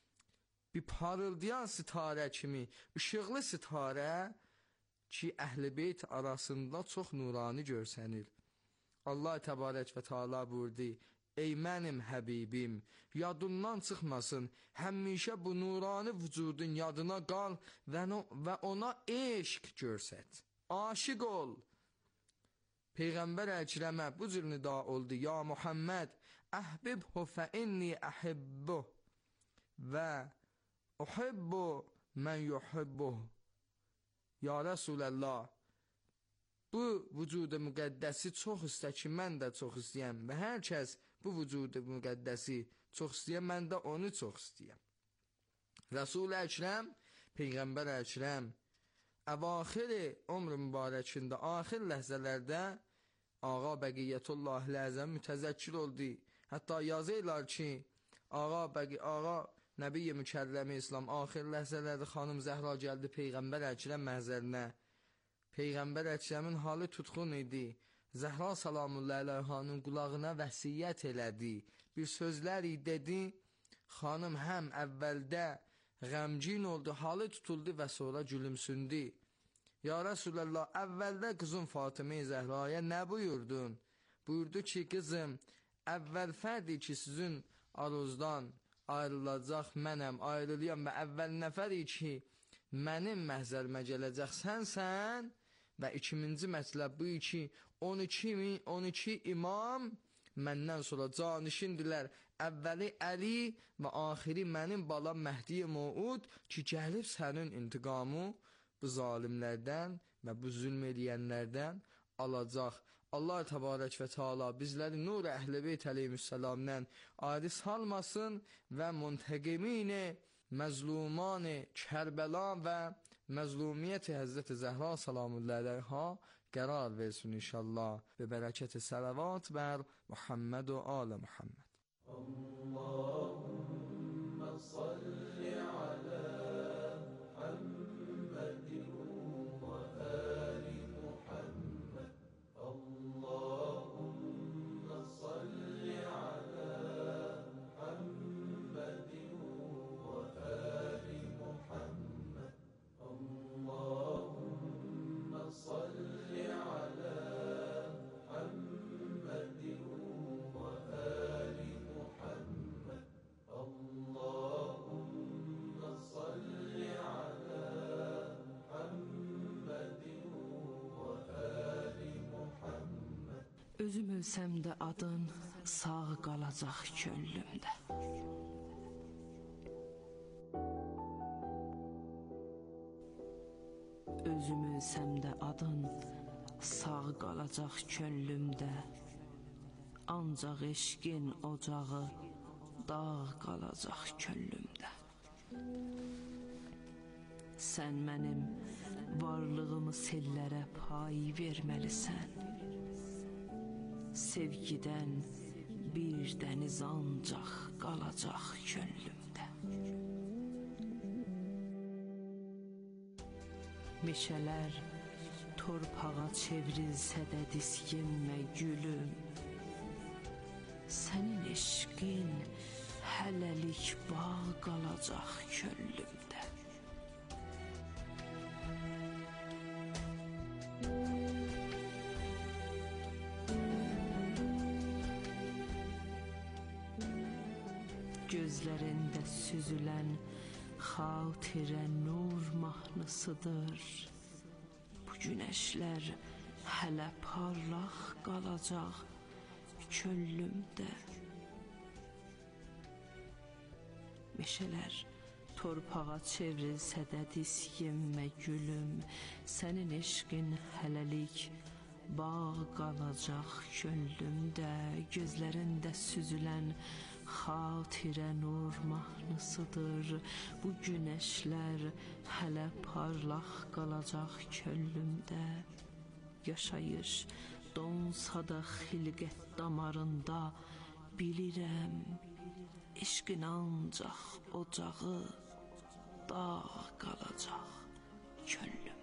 Bir parıldayan sitarə kimi, ışıqlı sitarə ki, əhl-i beyt arasında çox nurani görsənir. Allah təbarək və Teala buyurdu, ey mənim həbibim, yadından çıxmasın, həmişə bu nurani vücudun yadına qal və, no, və ona eşq görsət, aşiq ol. Peyğəmbər Əkrəmə bu cür nida oldu, ya Muhammed, əhbibhu fə inni əhibbuh və uhibbu mən yuhibbuh. Ya Rəsuləllah, bu vücudu müqəddəsi çox istə ki, mən də çox istəyəm və hər kəs bu vücudu müqəddəsi çox istəyəm, mən də onu çox istəyəm. Rəsul-i Əkrəm, Peyğəmbər Əkrəm, əvaxiri ömrü mübarəkində, axir ləhzələrdə Ağa Bəqiyyətullahil Əzəm mütəzəkkir oldu. Hətta yazırlar ki, Ağa, Bəqi, Ağa Nəbi-i Mükərrəm-i İslam axir ləhzələrdə xanım Zəhra gəldi Peyğəmbər Əkrəm məhzərinə. Peyğəmbər Əkrəmin halı tutqun idi. Zəhra salamullah əleyhanın qulağına vəsiyyət elədi. Bir sözlər dedi. Xanım həm əvvəldə qəmgin oldu, halı tutuldu və sonra gülümsündü. Ya Resulallah, əvvəldə qızım Fatıma-i Zəhraya nə buyurdun? Buyurdu ki, qızım, əvvəl fərdi ki, sizin aruzdan ayrılacaq mənəm, ayrılıyam və əvvəl nəfəri ki, mənim məhzərimə gələcək sənsən və ikinci mətləb bu ki, on iki, on iki imam məndən sonra canişindilər. Əvvəli Əli və axiri mənim balam Məhdi Mevud ki, gəlib sənin intiqamı bu zalimlərdən və bu zülm eləyənlərdən alacaq. Allah təbarək və teala bizləri nur əhl-i beyt əleyhissalamdan ayrı salmasın və munteqimini məzlumani Kərbəla və məzlumiyyəti Həzrəti Zəhra salamullah əleyha qərar versin inşallah. Və bərəkəti salavat bər Muhammed və alə Muhammed. Allahümme salli alə Muhammedin və ali Muhammed. Allahümme salli alə Muhammedin və ali Muhammed. Allahümme salli alə Muhammedin və ali Muhammed. Allahümme salli alə Muhammedin və ali Muhammed. Özüm ölsəm də adın sağ qalacaq könlümdə. Özüm ölsəm də adın sağ qalacaq könlümdə. Ancaq eşqin ocağı dağ qalacaq könlümdə. Sən mənim varlığımı sellərə pay verməlisən. Sevgidən bir dəniz ancaq qalacaq könlümdə. Meşələr torpağa çevrilsə də diskinmə gülüm. Sənin eşqin hələlik bağ qalacaq könlümdə. Gözlərində süzülən xatirə nur mahnısıdır. Bu günəşlər hələ parlaq qalacaq könlümdə. Meşələr torpağa çevrilsə də diskinmə gülüm. Sənin eşqin hələlik bağ qalacaq könlümdə. Gözlərində süzülən xatirə nur mahnısıdır. Bu günəşlər hələ parlaq qalacaq könlümdə. Yaşayış donsa da xilqət damarında bilirəm, eşqin ancaq ocağı dağ qalacaq könlümdə.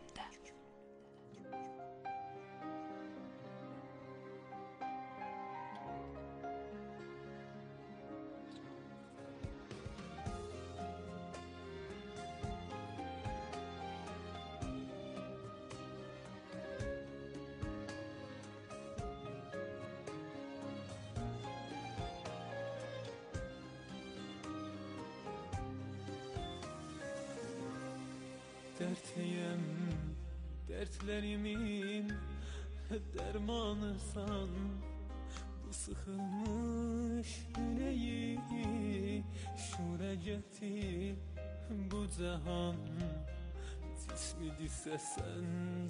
Dertliyim, dertlerimin dermanısan. Bu sıkılmış yüreği şure getir bu cahan. Cismidirsə sən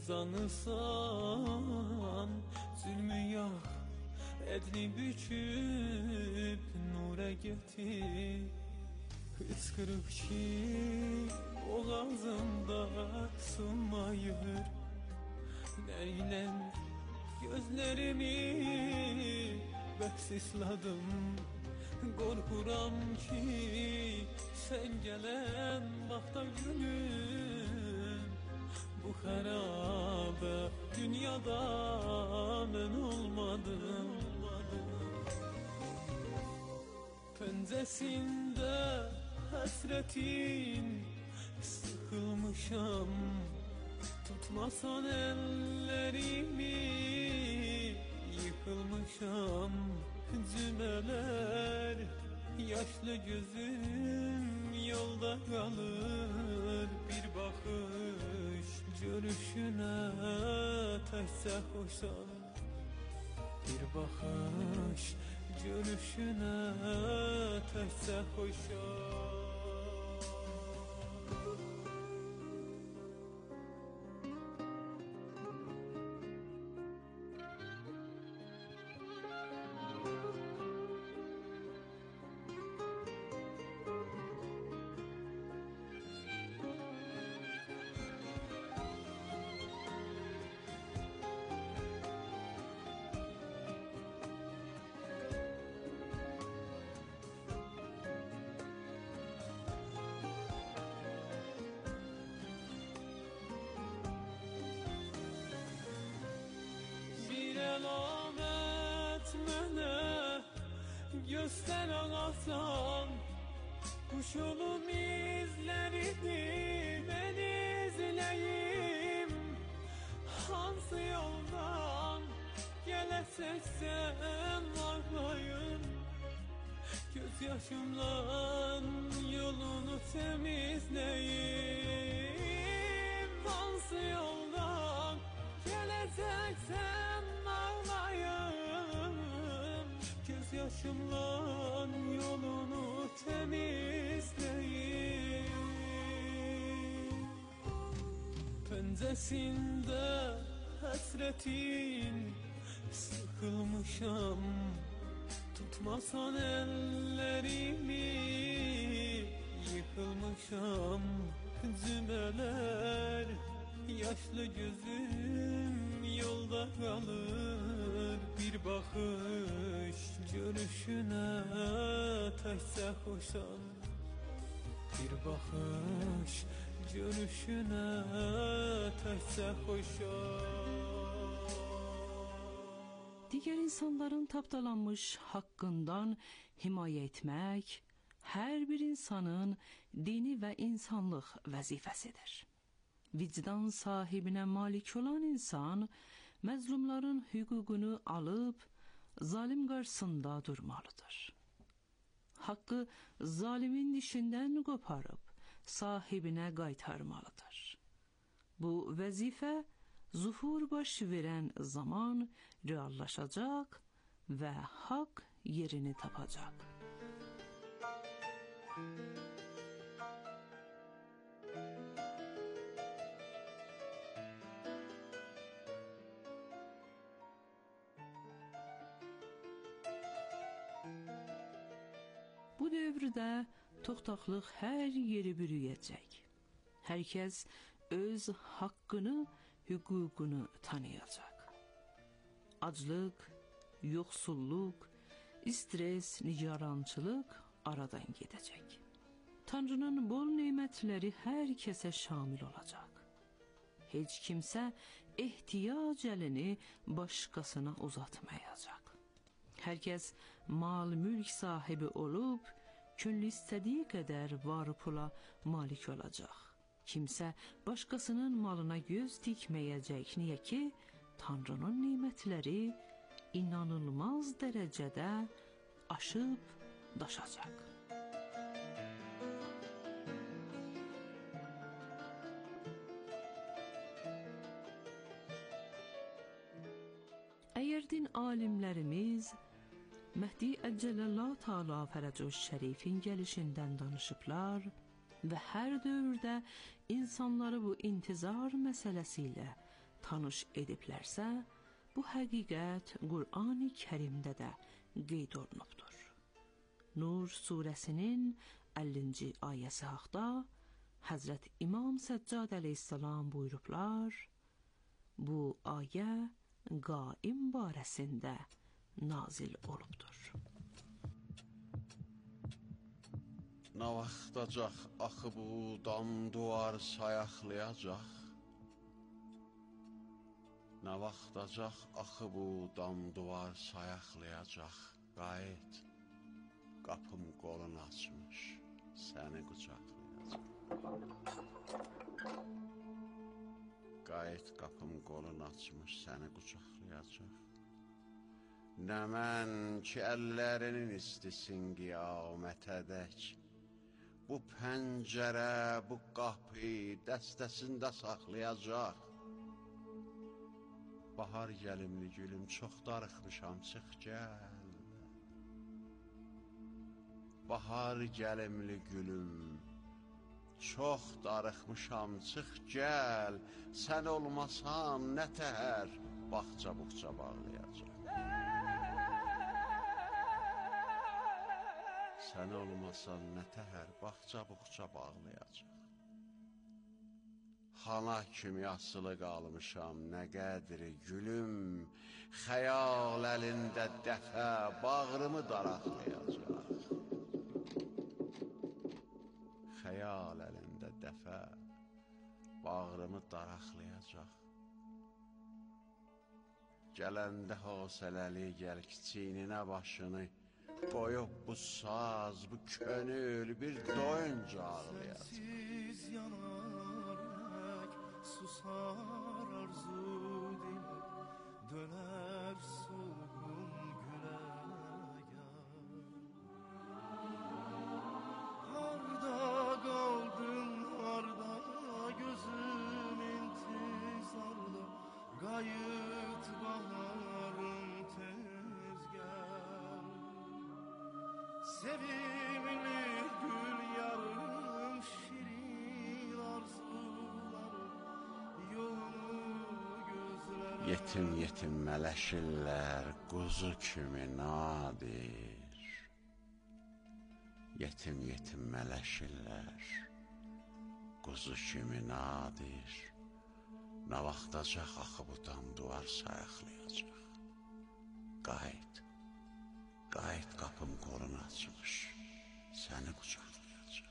zanısan. Zülmü yox, ədli büküb nura getir. Hıçkırık ki boğazımda sınmayır. Neylem gözlerimi bəks isladım. Qorxuram ki sen gelen vaxta günüm. Bu xərabə dünyada mən olmadım. Pəncəsində həsrətin sıxılmışam. Tutmasan ellerimi yıkılmışam cümeler. Yaşlı gözüm yolda kalır, bir bakış görüşüne taşsa hoşam. Bir bakış görüşüne taşsa hoşam. Göster ağasam kuş yolum izlerini ben izleyeyim. Hansı yoldan geleseksen ağlayın, gözyaşımla yolunu temizleyeyim. Hansı yoldan geleceksen ağlayın, gözyaşımla yolunu temizleyeyim. Pencesinde hasretin sıkılmışam. Tutmasan ellerimi yıkılmışam cümeler. Yaşlı gözüm yolda kalır, bir bakış görüşüne taşsa hoşam. Bir bakış görüşüne taşsa hoşam. Diğer insanların tapdalanmış hakkından himayə etmək hər bir insanın dini və insanlıq vəzifəsidir. Vicdan sahibinə malik olan insan məzlumların hüququnu alıb zalim qarşısında durmalıdır. Haqqı zalimin dişindən qoparıb sahibinə qaytarmalıdır. Bu vəzifə zuhur baş verən zaman reallaşacaq və haqq yerini tapacaq. Bu dövrdə toxtaqlıq hər yeri bürüyəcək. Hər kəs öz haqqını, hüququnu tanıyacaq. Aclıq, yoxsulluq, stres, nigarançılıq aradan gedəcək. Tanrının bol nemətləri hər kəsə şamil olacaq. Heç kimsə ehtiyac əlini başqasına uzatmayacaq. Hər kəs mal, mülk sahibi olub, könlü istədiyi qədər var pula malik olacaq. Kimsə başqasının malına göz dikməyəcək, niyə ki, Tanrının nemətləri inanılmaz dərəcədə aşıb daşacaq. Əgər din alimlərimiz Məhdi Əccələllah Teala Fərəcüş Şərifin gəlişindən danışıblar və hər dövrdə insanları bu intizar məsələsi ilə tanış ediblərsə, bu həqiqət Qur'an-ı Kərimdə də qeyd olunubdur. Nur surəsinin əllinci ayəsi haqda Həzrət İmam Səccad əleyhissalam buyurublar, bu ayə qaim barəsində nazil olubdur. Nə vaxtacaq axı bu dam duvar sayaqlayacaq? Nə vaxtacaq axı bu dam duvar sayaqlayacaq? Qayıt, qapım qolun açmış, səni qucaqlayacaq. Qayıt qapım qolun açmış səni qucaqlayacaq. Nə mən ki əllərinin istisin qiyamətədək, bu pəncərə, bu qapı dəstəsində saxlayacaq. Bahar gəlimli gülüm, çox darıxmışam, çıx gəl. Bahar gəlimli gülüm, çox darıxmışam, çıx gəl. Sən olmasan nə təhər bağça buxça bağlayacaq. Sən olmasan nə təhər bağça buxça bağlayacaq. Xana kimi asılı qalmışam, nə qədri gülüm, xəyal əlində dəfə bağrımı daraqlayacaq. Xəyal əlində dəfə bağrımı daraqlayacaq. Gələndə hosələli gəl kiçiyninə başını, qoyub bu saz, bu könül bir doyunca ağlayacaq. Susar arzu dilim, döner solgun güle gel. Harda kaldın, harda gözüm intizarda, gayet baharım tez gel. Sevimli gül yarım, şirin arzularım, Yetim yetim mələşirlər, quzu kimi nadir. Yetim yetim mələşirlər, quzu kimi nadir. Nə vaxtacaq axı bu dam duvar sayaqlayacaq. Qayıt, qayıt qapım qolun açmış, səni qucaqlayacaq.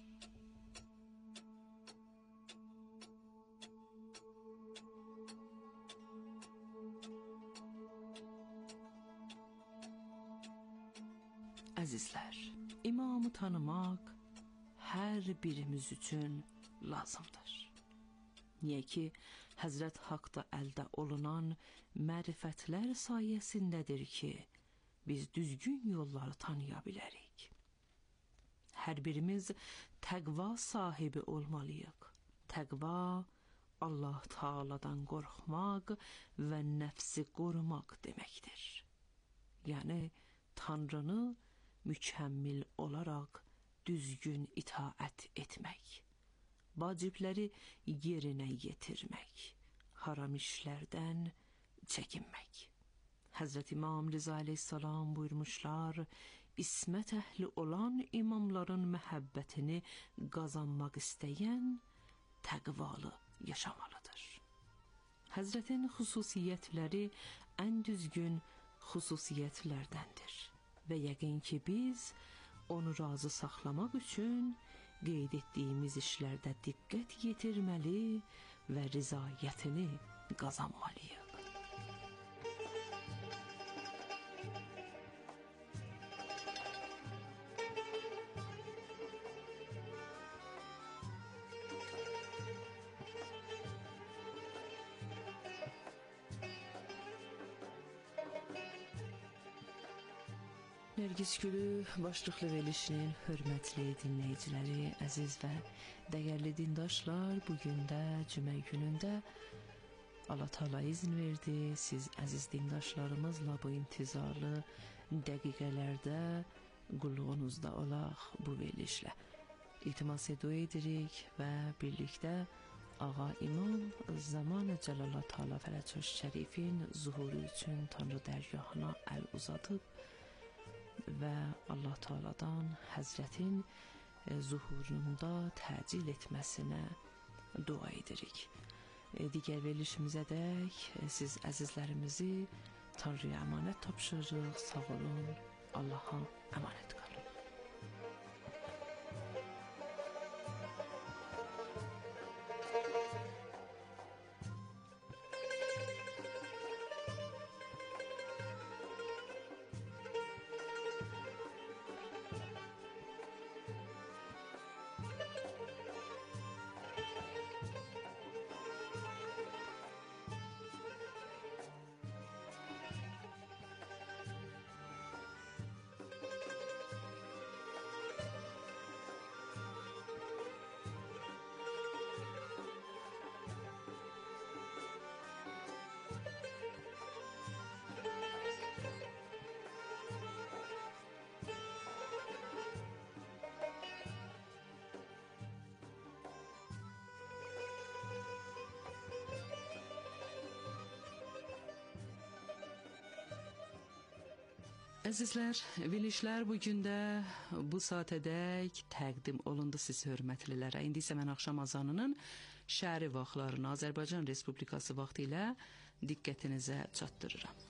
Əzizlər, imamı tanımaq hər birimiz üçün lazımdır. Niyə ki, Həzrət Haqda əldə olunan mərifətlər sayəsindədir ki, biz düzgün yolları tanıya bilərik. Hər birimiz təqva sahibi olmalıyıq. Təqva, Allah Taala'dan qorxmaq və nəfsi qorumaq deməkdir. Yəni, Tanrını mükəmmil olaraq düzgün itaət etmək, vacibləri yerinə yetirmək, haram işlərdən çəkinmək. Həzrət İmam Rıza əleyhissalam buyurmuşlar, İsmət əhli olan imamların məhəbbətini qazanmaq istəyən təqvalı yaşamalıdır. Həzrətin xüsusiyyətləri ən düzgün xüsusiyyətlərdəndir. Və yəqin ki, biz onu razı saxlamaq üçün qeyd etdiyimiz işlərdə diqqət yetirməli və rizayətini qazanmalıyıq. Nərgiz Gülü başlıqlı verilişinin hörmətli dinləyiciləri, əziz və dəyərli dindaşlar, bugün də cümə günündə Allah Taala izin verdi, siz əziz dindaşlarımızla bu intizarlı dəqiqələrdə qulluğunuzda olaq bu verilişlə. İltimas edirik və birlikdə Ağa İmam Zaman-ı Cəlal Taala Fərəc Şərifin zuhuru üçün Tanrı dərgahına əl uzadıb və Allah Taala'dan Həzrətin zuhurunda təcil etməsinə dua edirik. Digər verilişimizə dək siz əzizlərimizi Tanrıya əmanət tapşırırıq. Sağ olun, Allaha əmanət qalın. Əzizlər, verilişlər bu gündə bu saatədək təqdim olundu siz hörmətlilərə. İndi isə mən axşam azanının şəhəri vaxtlarını Azərbaycan Respublikası vaxtı ilə diqqətinizə çatdırıram.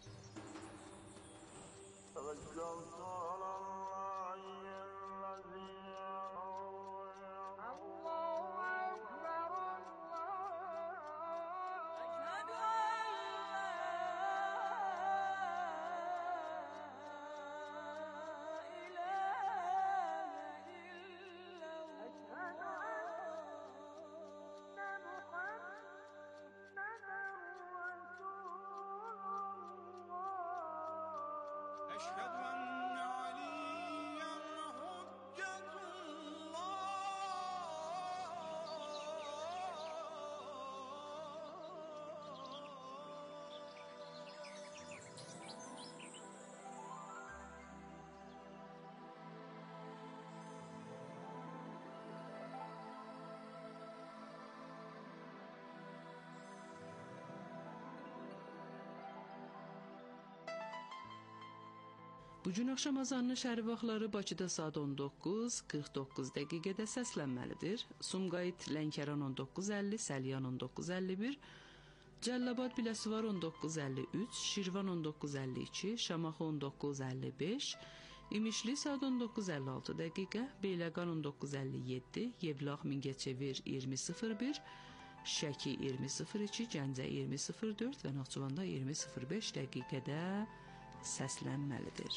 Bugün axşam azanının şəhəri vaxtları Bakıda saat on doqquz qırx doqquz dəqiqədə səslənməlidir. Sumqayıt Lənkəran on doqquz əlli, Səlyan on doqquz əlli bir, Cəllabad Biləsuvar on doqquz əlli üç, Şirvan on doqquz əlli iki, Şamaxı on doqquz əlli beş, İmişli saat on doqquz əlli altı dəqiqə, Beyləqan on doqquz əlli yeddi, Yevlax Mingəçevir iyirmi sıfır bir, Şəki iyirmi sıfır iki, Gəncə iyirmi sıfır dörd və Naxçıvanda iyirmi sıfır beş dəqiqədə səslənməlidir.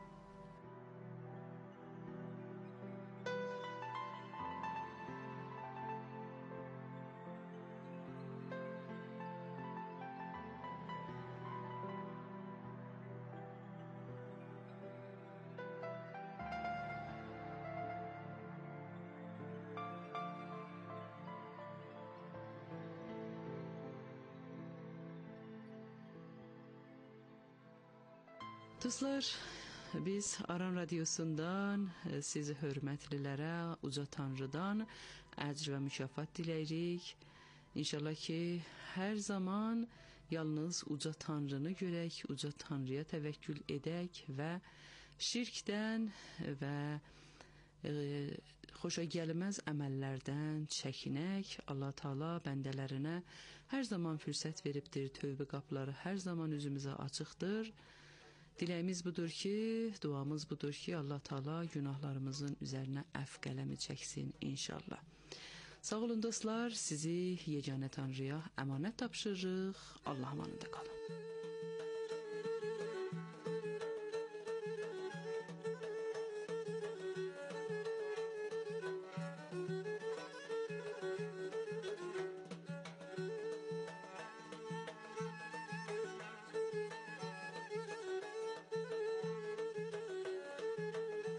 Dostlar, biz Aran Radyosundan sizi hörmətlilərə uca Tanrıdan əcr və mükafat diləyirik. İnşallah ki, hər zaman yalnız uca Tanrını görək, uca Tanrıya təvəkkül edək və şirkdən və e, xoşa gəlməz əməllərdən çəkinək. Allah Taala bəndələrinə hər zaman fürsət veribdir, tövbə qapıları hər zaman üzümüzə açıqdır. Diləyimiz budur ki, duamız budur ki, Allah Taala günahlarımızın üzərinə əfv qələmi çəksin inşallah. Sağ olun dostlar, sizi yeganə Tanrıya əmanət tapşırırıq. Allah amanında qalın.